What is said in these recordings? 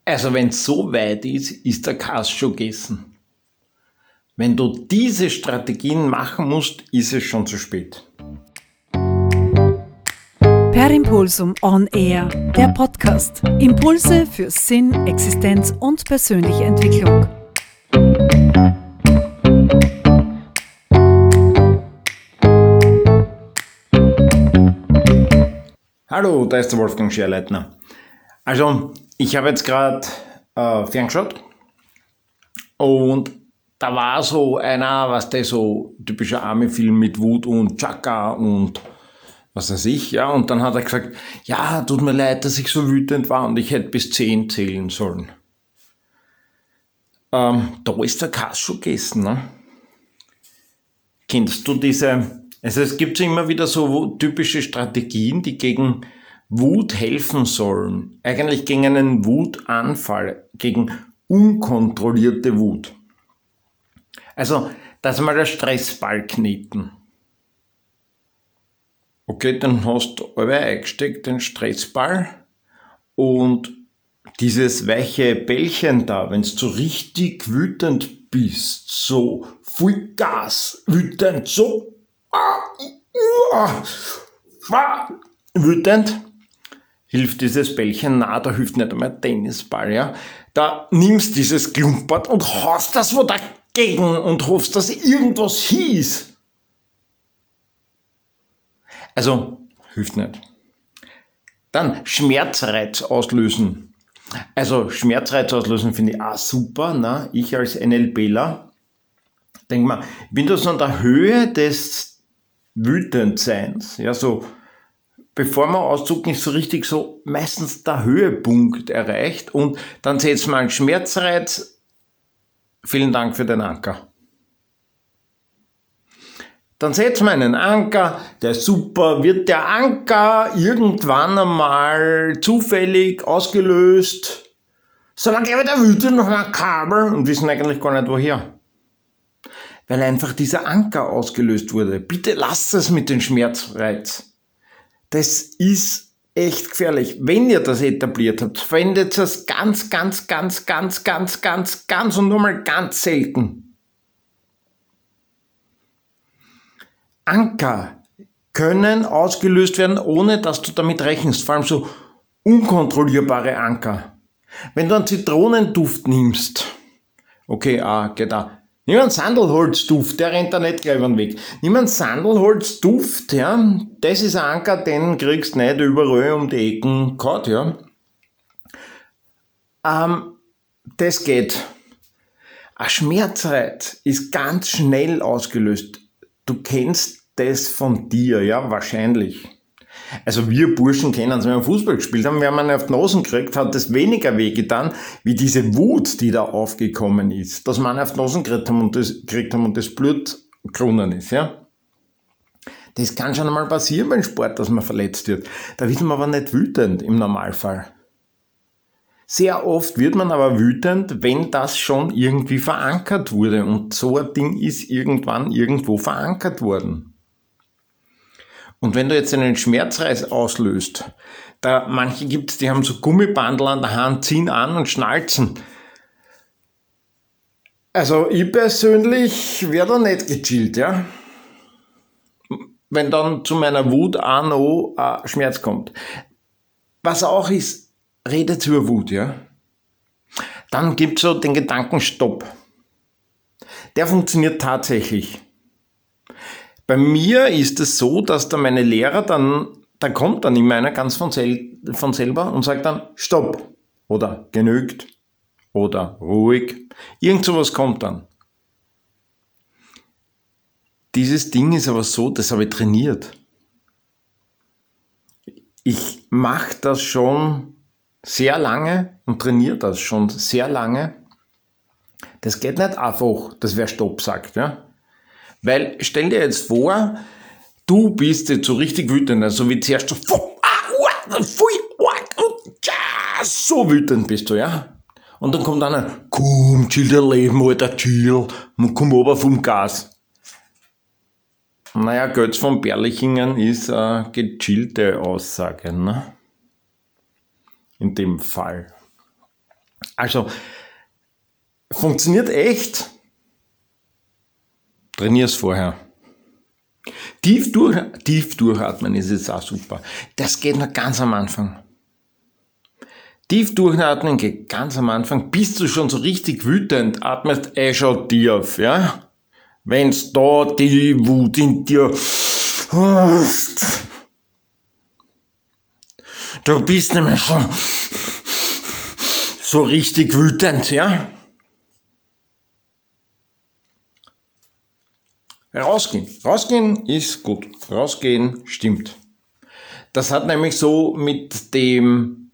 Also wenn es so weit ist, ist der Kass schon gegessen. Wenn du diese Strategien machen musst, ist es schon zu spät. Per Impulsum On Air, der Podcast. Impulse für Sinn, Existenz und persönliche Entwicklung. Hallo, da ist der Wolfgang Scherleitner. Also, ich habe jetzt gerade ferngeschaut und da war so einer, was der so typischer Army-Film mit Wut und Chaka und was weiß ich, ja, und dann hat er gesagt, ja, tut mir leid, dass ich so wütend war und ich hätte bis 10 zählen sollen. Da ist der Kass schon gegessen, ne? Kennst du diese, also es gibt immer wieder so typische Strategien, die gegen Wut helfen sollen. Eigentlich gegen einen Wutanfall, gegen unkontrollierte Wut. Also, dass mal der Stressball kneten. Okay, dann hast du alle eingesteckt, den Stressball und dieses weiche Bällchen da, wenn du so richtig wütend bist, so voll Gas, wütend, so wütend, hilft dieses Bällchen na, da hilft nicht einmal Tennisball, ja. Da nimmst dieses Klumpert und haust das wo dagegen und hoffst, dass irgendwas hieß. Also, hilft nicht. Dann Schmerzreiz auslösen. Also, Schmerzreiz auslösen finde ich auch super, ne? Ich als NLPler denke mal, ich bin da so an der Höhe des Wütendseins, ja, so, bevor man auszuckt, nicht so richtig so meistens der Höhepunkt erreicht und dann setzt man einen Schmerzreiz. Vielen Dank für den Anker. Dann setzt man einen Anker, der ist super, wird der Anker irgendwann einmal zufällig ausgelöst, sondern gleich wieder wütend noch ein Kabel und wissen eigentlich gar nicht woher. Weil einfach dieser Anker ausgelöst wurde. Bitte lasst es mit dem Schmerzreiz. Das ist echt gefährlich. Wenn ihr das etabliert habt, verwendet es ganz und nur mal ganz selten. Anker können ausgelöst werden, ohne dass du damit rechnest. Vor allem so unkontrollierbare Anker. Wenn du einen Zitronenduft nimmst, okay, geht auch. Nimm einen Sandelholzduft, der rennt da nicht gleich über den Weg. Nimm einen Sandelholzduft, ja, das ist ein Anker, den kriegst du nicht überall um die Ecken gehauen, ja. Das geht. Ein Schmerzreiz ist ganz schnell ausgelöst. Du kennst das von dir, ja, wahrscheinlich. Also wir Burschen kennen es, wenn wir Fußball gespielt haben, wenn man auf die Nase gekriegt hat, das weniger wehgetan, wie diese Wut, die da aufgekommen ist, dass man auf die Nase gekriegt haben und das Blut gerunnen ist, ja. Das kann schon einmal passieren beim Sport, dass man verletzt wird. Da wird man aber nicht wütend im Normalfall. Sehr oft wird man aber wütend, wenn das schon irgendwie verankert wurde und so ein Ding ist irgendwann irgendwo verankert worden. Und wenn du jetzt einen Schmerzreiz auslöst, da manche gibt's, die haben so Gummibandel an der Hand, ziehen an und schnalzen. Also ich persönlich wäre da nicht gechillt, ja. Wenn dann zu meiner Wut auch noch Schmerz kommt. Was auch ist, redet über Wut, ja. Dann gibt's so den Gedanken Stopp. Der funktioniert tatsächlich. Bei mir ist es so, dass da meine Lehrer da kommt dann immer einer ganz von selber und sagt dann Stopp oder genügt oder ruhig. Irgend sowas kommt dann. Dieses Ding ist aber so, das habe ich trainiert. Ich mache das schon sehr lange und trainiere das schon sehr lange. Das geht nicht einfach, dass wer Stopp sagt, ja. Weil, stell dir jetzt vor, du bist jetzt so richtig wütend, also wie zuerst so wütend bist du, ja. Und dann kommt einer, komm, chill dein Leben, Alter, chill, und komm runter vom Gas. Naja, Götz von Berlichingen ist eine gechillte Aussage, ne? In dem Fall. Also, funktioniert echt. Trainier's vorher. Tief durchatmen ist jetzt auch super. Das geht noch ganz am Anfang. Tief durchatmen geht ganz am Anfang. Bist du schon so richtig wütend, atmest schon tief, ja? Wenn's da die Wut in dir hast. Du bist nämlich schon so richtig wütend, ja? Rausgehen. Rausgehen ist gut. Rausgehen stimmt. Das hat nämlich so mit den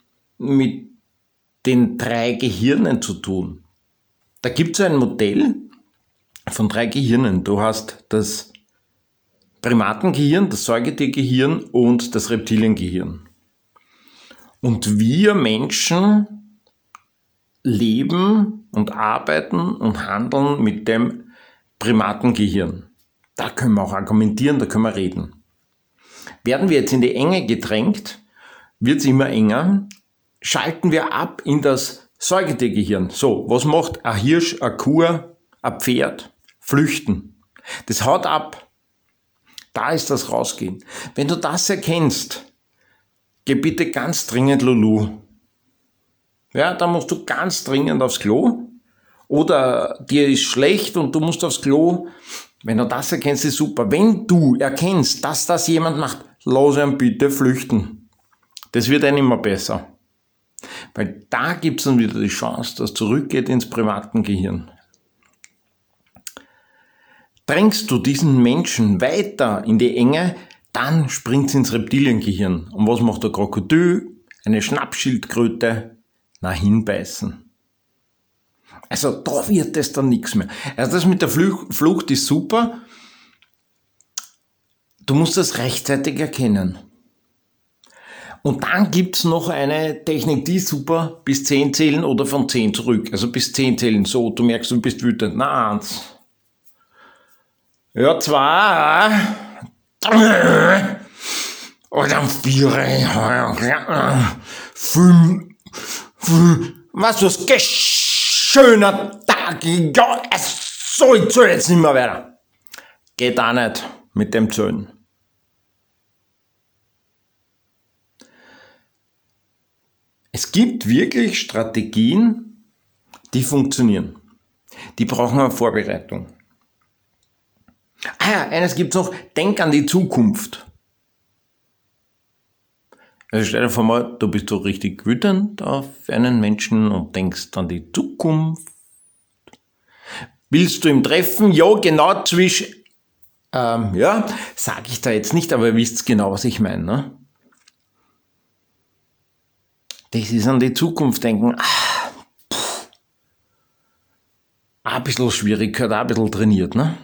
3 Gehirnen zu tun. Da gibt es ein Modell von 3 Gehirnen. Du hast das Primatengehirn, das Säugetiergehirn und das Reptiliengehirn. Und wir Menschen leben und arbeiten und handeln mit dem Primatengehirn. Da können wir auch argumentieren, da können wir reden. Werden wir jetzt in die Enge gedrängt, wird es immer enger, schalten wir ab in das Säugetiergehirn. So, was macht ein Hirsch, ein Kuh, ein Pferd? Flüchten. Das haut ab. Da ist das Rausgehen. Wenn du das erkennst, geh bitte ganz dringend Lulu. Ja, da musst du ganz dringend aufs Klo. Oder dir ist schlecht und du musst aufs Klo. Wenn du das erkennst, ist super. Wenn du erkennst, dass das jemand macht, lass ihn bitte flüchten. Das wird einem immer besser. Weil da gibt es dann wieder die Chance, dass es zurückgeht ins Primatengehirn. Drängst du diesen Menschen weiter in die Enge, dann springt es ins Reptiliengehirn. Und was macht der Krokodil? Eine Schnappschildkröte? Na, hinbeißen. Also da wird es dann nichts mehr. Also das mit der Flucht ist super. Du musst das rechtzeitig erkennen. Und dann gibt's noch eine Technik, die ist super, bis 10 zählen oder von 10 zurück. Also bis 10 zählen, so, du merkst, du bist wütend. Na, 1. Ja, 2. 3. Und dann 4. 5. Was ist das? Schöner Tag. Ja, so, ich zähle jetzt nicht mehr weiter. Geht auch nicht mit dem Zählen. Es gibt wirklich Strategien, die funktionieren. Die brauchen eine Vorbereitung. Eines gibt's noch, denk an die Zukunft. Also stell dir vor mal, du bist so richtig wütend auf einen Menschen und denkst an die Zukunft. Willst du ihn treffen? Ja, genau zwischen, sage ich da jetzt nicht, aber ihr wisst genau, was ich meine, ne? Das ist an die Zukunft denken. Ein bisschen schwierig, gehört auch ein bisschen trainiert, ne?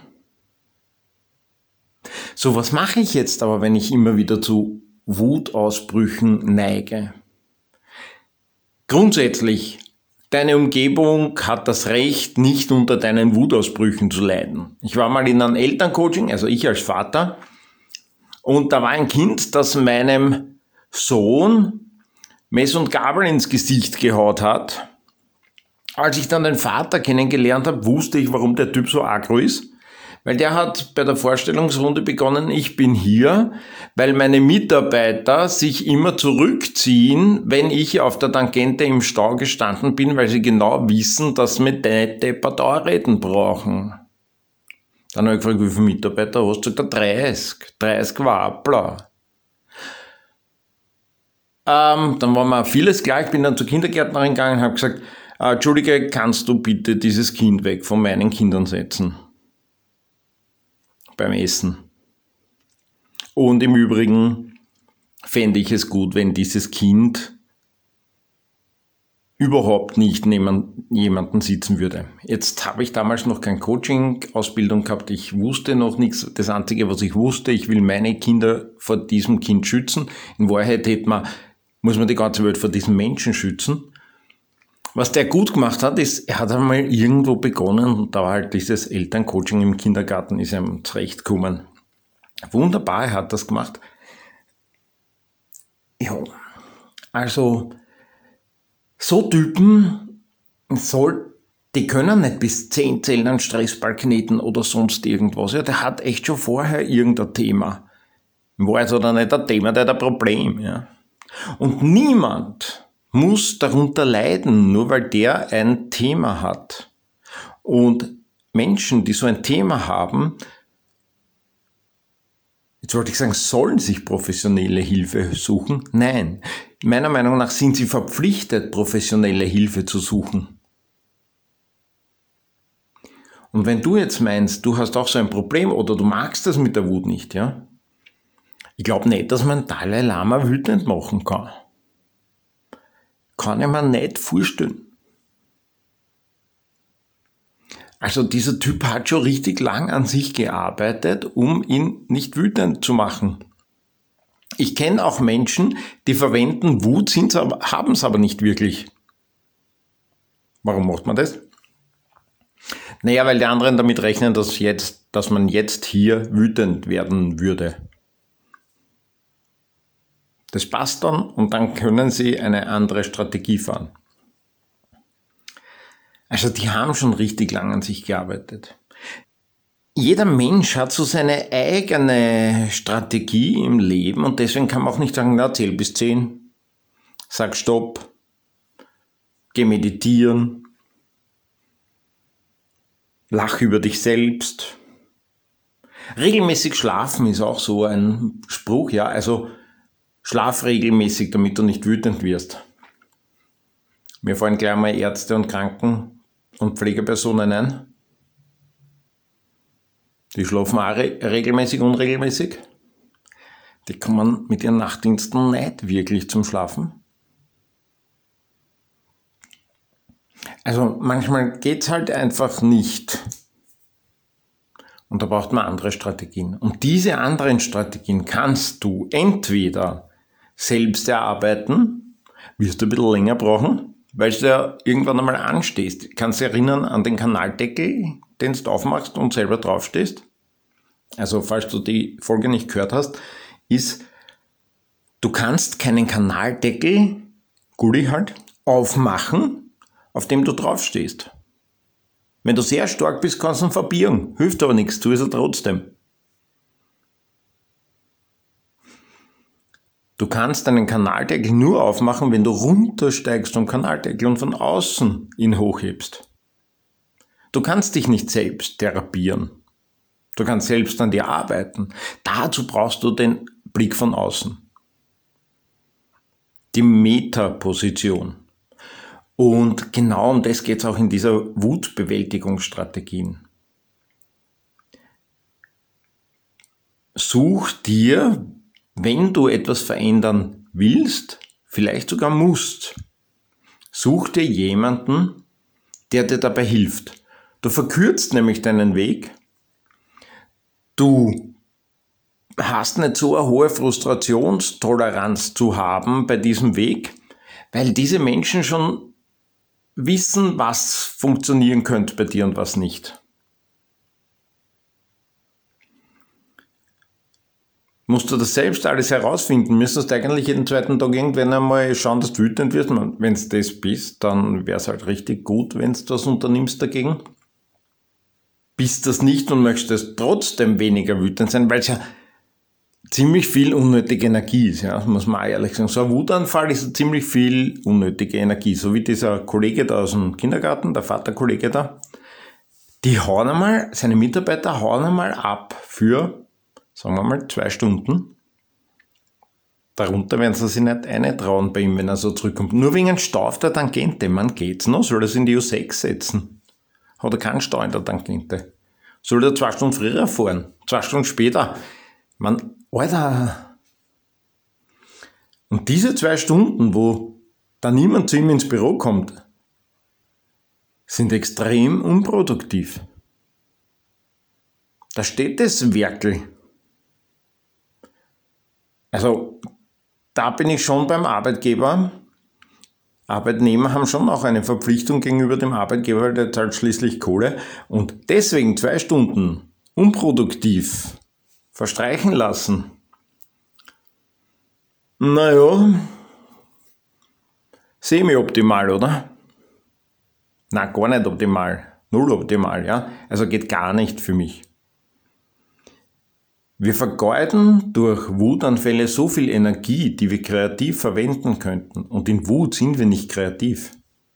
So, was mache ich jetzt aber, wenn ich immer wieder zu Wutausbrüchen neige? Grundsätzlich, deine Umgebung hat das Recht, nicht unter deinen Wutausbrüchen zu leiden. Ich war mal in einem Elterncoaching, also ich als Vater, und da war ein Kind, das meinem Sohn Messer und Gabel ins Gesicht gehaut hat. Als ich dann den Vater kennengelernt habe, wusste ich, warum der Typ so aggro ist. Weil der hat bei der Vorstellungsrunde begonnen, ich bin hier, weil meine Mitarbeiter sich immer zurückziehen, wenn ich auf der Tangente im Stau gestanden bin, weil sie genau wissen, dass wir nicht deppert reden brauchen. Dann habe ich gefragt, wie viele Mitarbeiter hast du? 30. 30 Wappler. Dann war mir vieles klar, ich bin dann zur Kindergärtnerin gegangen und habe gesagt, Entschuldige, kannst du bitte dieses Kind weg von meinen Kindern setzen? Beim Essen. Und im Übrigen fände ich es gut, wenn dieses Kind überhaupt nicht neben jemanden sitzen würde. Jetzt habe ich damals noch keine Coaching-Ausbildung gehabt, ich wusste noch nichts. Das Einzige, was ich wusste, ich will meine Kinder vor diesem Kind schützen. In Wahrheit muss man die ganze Welt vor diesem Menschen schützen. Was der gut gemacht hat, ist, er hat einmal irgendwo begonnen und da war halt dieses Elterncoaching im Kindergarten, ist ihm zurechtgekommen. Wunderbar, er hat das gemacht. Ja, also so Typen die können nicht bis 10 Zellen einen Stressball kneten oder sonst irgendwas. Ja, der hat echt schon vorher irgendein Thema. War jetzt oder nicht ein Thema, der hat ein Problem. Ja. Und niemand muss darunter leiden, nur weil der ein Thema hat. Und Menschen, die so ein Thema haben, jetzt wollte ich sagen, sollen sich professionelle Hilfe suchen? Nein. Meiner Meinung nach sind sie verpflichtet, professionelle Hilfe zu suchen. Und wenn du jetzt meinst, du hast auch so ein Problem oder du magst das mit der Wut nicht, ja? Ich glaube nicht, dass man Dalai Lama wütend machen kann. Kann ich mir nicht vorstellen. Also dieser Typ hat schon richtig lang an sich gearbeitet, um ihn nicht wütend zu machen. Ich kenne auch Menschen, die verwenden Wut, haben es aber nicht wirklich. Warum macht man das? Naja, weil die anderen damit rechnen, dass man jetzt hier wütend werden würde. Das passt dann und dann können sie eine andere Strategie fahren. Also die haben schon richtig lang an sich gearbeitet. Jeder Mensch hat so seine eigene Strategie im Leben und deswegen kann man auch nicht sagen, na, zähl bis 10, sag Stopp, geh meditieren, lach über dich selbst. Regelmäßig schlafen ist auch so ein Spruch, ja, also schlaf regelmäßig, damit du nicht wütend wirst. Mir fallen gleich mal Ärzte und Kranken- und Pflegepersonen ein. Die schlafen auch regelmäßig, unregelmäßig. Die kommen mit ihren Nachtdiensten nicht wirklich zum Schlafen. Also manchmal geht's halt einfach nicht. Und da braucht man andere Strategien. Und diese anderen Strategien kannst du entweder selbst erarbeiten, wirst du ein bisschen länger brauchen, weil du ja irgendwann einmal anstehst. Kannst du dich erinnern an den Kanaldeckel, den du aufmachst und selber draufstehst? Also falls du die Folge nicht gehört hast, ist, du kannst keinen Kanaldeckel, Gulli halt, aufmachen, auf dem du draufstehst. Wenn du sehr stark bist, kannst du ihn verbiegen. Hilft aber nichts, tu es er trotzdem. Du kannst einen Kanaldeckel nur aufmachen, wenn du runtersteigst vom Kanaldeckel und von außen ihn hochhebst. Du kannst dich nicht selbst therapieren. Du kannst selbst an dir arbeiten. Dazu brauchst du den Blick von außen. Die Metaposition. Und genau um das geht es auch in dieser Wutbewältigungsstrategien. Such dir, wenn du etwas verändern willst, vielleicht sogar musst, such dir jemanden, der dir dabei hilft. Du verkürzt nämlich deinen Weg. Du hast nicht so eine hohe Frustrationstoleranz zu haben bei diesem Weg, weil diese Menschen schon wissen, was funktionieren könnte bei dir und was nicht. Musst du das selbst alles herausfinden, müsstest du eigentlich jeden zweiten Tag irgendwann einmal schauen, dass du wütend wirst. Wenn es das bist, dann wäre es halt richtig gut, wenn du was unternimmst dagegen. Bist das nicht und möchtest trotzdem weniger wütend sein, weil es ja ziemlich viel unnötige Energie ist, ja, muss man auch ehrlich sagen. So ein Wutanfall ist ziemlich viel unnötige Energie, so wie dieser Kollege da aus dem Kindergarten, der Vaterkollege da, seine Mitarbeiter hauen einmal ab für, sagen wir mal, 2 Stunden. Darunter werden sie sich nicht eintrauen bei ihm, wenn er so zurückkommt. Nur wegen einem Stau auf der Tangente, man geht's noch, soll er es in die U6 setzen? Hat er keinen Stau in der Tangente? Soll er 2 Stunden früher fahren? 2 Stunden später? Man, Alter! Und diese 2 Stunden, wo da niemand zu ihm ins Büro kommt, sind extrem unproduktiv. Da steht das Werkel. Also, da bin ich schon beim Arbeitgeber. Arbeitnehmer haben schon auch eine Verpflichtung gegenüber dem Arbeitgeber, weil der zahlt schließlich Kohle. Und deswegen 2 Stunden unproduktiv verstreichen lassen. Naja, semi-optimal, oder? Na, gar nicht optimal. Null optimal, ja. Also geht gar nicht für mich. Wir vergeuden durch Wutanfälle so viel Energie, die wir kreativ verwenden könnten. Und in Wut sind wir nicht kreativ.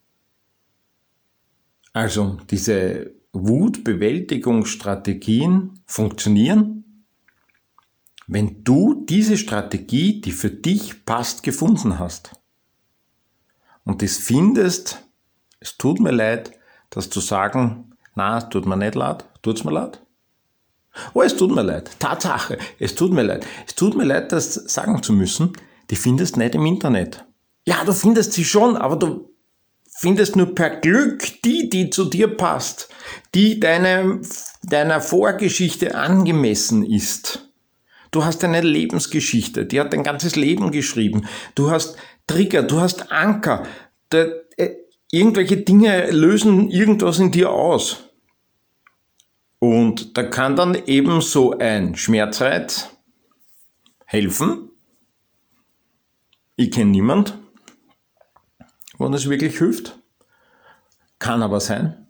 Also diese Wutbewältigungsstrategien funktionieren, wenn du diese Strategie, die für dich passt, gefunden hast. Und das findest, es tut mir leid, das zu sagen, na, es tut mir nicht leid, tut's mir leid? Oh, es tut mir leid. Tatsache, es tut mir leid. Es tut mir leid, das sagen zu müssen, die findest nicht im Internet. Ja, du findest sie schon, aber du findest nur per Glück die zu dir passt, die deiner Vorgeschichte angemessen ist. Du hast eine Lebensgeschichte, die hat dein ganzes Leben geschrieben. Du hast Trigger, du hast Anker. Irgendwelche Dinge lösen irgendwas in dir aus. Und da kann dann eben so ein Schmerzreiz helfen. Ich kenne niemand, wo das wirklich hilft. Kann aber sein.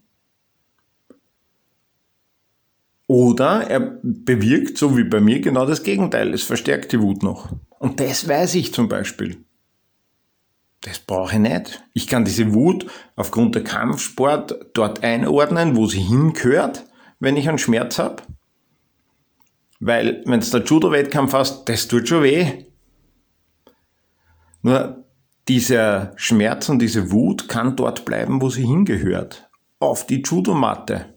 Oder er bewirkt, so wie bei mir, genau das Gegenteil. Es verstärkt die Wut noch. Und das weiß ich zum Beispiel. Das brauche ich nicht. Ich kann diese Wut aufgrund der Kampfsport dort einordnen, wo sie hingehört, wenn ich einen Schmerz habe. Weil, wenn es der Judo-Wettkampf hast, das tut schon weh. Nur dieser Schmerz und diese Wut kann dort bleiben, wo sie hingehört. Auf die Judomatte.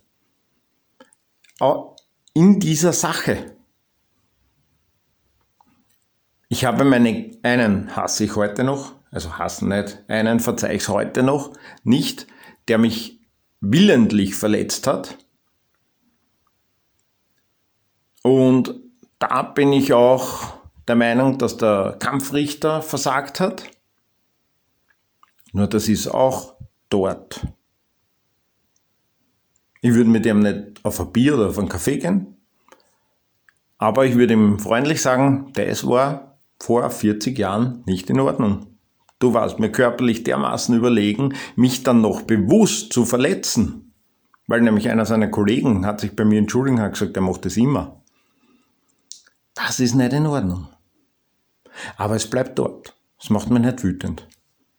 In dieser Sache. Ich habe einen hasse ich heute noch, also hassen nicht, einen verzeihe ich heute noch nicht, der mich willentlich verletzt hat. Und da bin ich auch der Meinung, dass der Kampfrichter versagt hat. Nur das ist auch dort. Ich würde mit ihm nicht auf ein Bier oder auf einen Kaffee gehen, aber ich würde ihm freundlich sagen, das war vor 40 Jahren nicht in Ordnung. Du warst mir körperlich dermaßen überlegen, mich dann noch bewusst zu verletzen. Weil nämlich einer seiner Kollegen hat sich bei mir entschuldigt und hat gesagt, er macht das immer. Das ist nicht in Ordnung. Aber es bleibt dort. Es macht mich nicht wütend.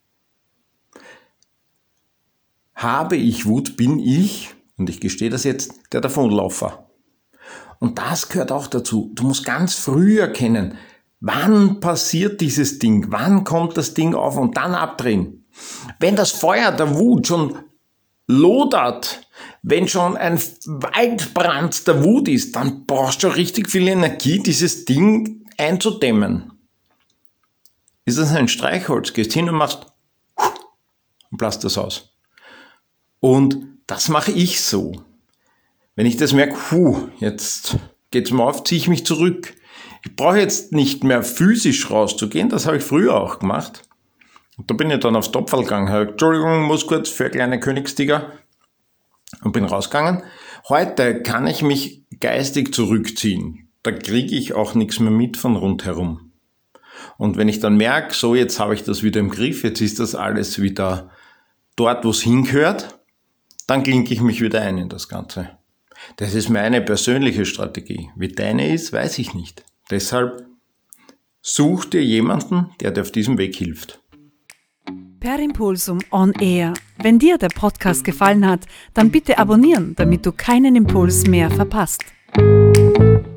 Habe ich Wut, bin ich, und ich gestehe das jetzt, der Davonlaufer. Und das gehört auch dazu. Du musst ganz früh erkennen, wann passiert dieses Ding, wann kommt das Ding auf und dann abdrehen. Wenn das Feuer der Wut schon lodert, wenn schon ein Waldbrand der Wut ist, dann brauchst du richtig viel Energie, dieses Ding einzudämmen. Ist das ein Streichholz? Gehst hin und machst und blasst das aus. Und das mache ich so. Wenn ich das merke, jetzt geht's mir auf, ziehe ich mich zurück. Ich brauche jetzt nicht mehr physisch rauszugehen, das habe ich früher auch gemacht. Und da bin ich dann aufs Topferl gegangen, habe Entschuldigung, muss kurz für kleine Königstiger und bin rausgegangen. Heute kann ich mich geistig zurückziehen. Da kriege ich auch nichts mehr mit von rundherum. Und wenn ich dann merke, so jetzt habe ich das wieder im Griff, jetzt ist das alles wieder dort, wo es hingehört, dann klinke ich mich wieder ein in das Ganze. Das ist meine persönliche Strategie. Wie deine ist, weiß ich nicht. Deshalb such dir jemanden, der dir auf diesem Weg hilft. Per Impulsum on Air. Wenn dir der Podcast gefallen hat, dann bitte abonnieren, damit du keinen Impuls mehr verpasst.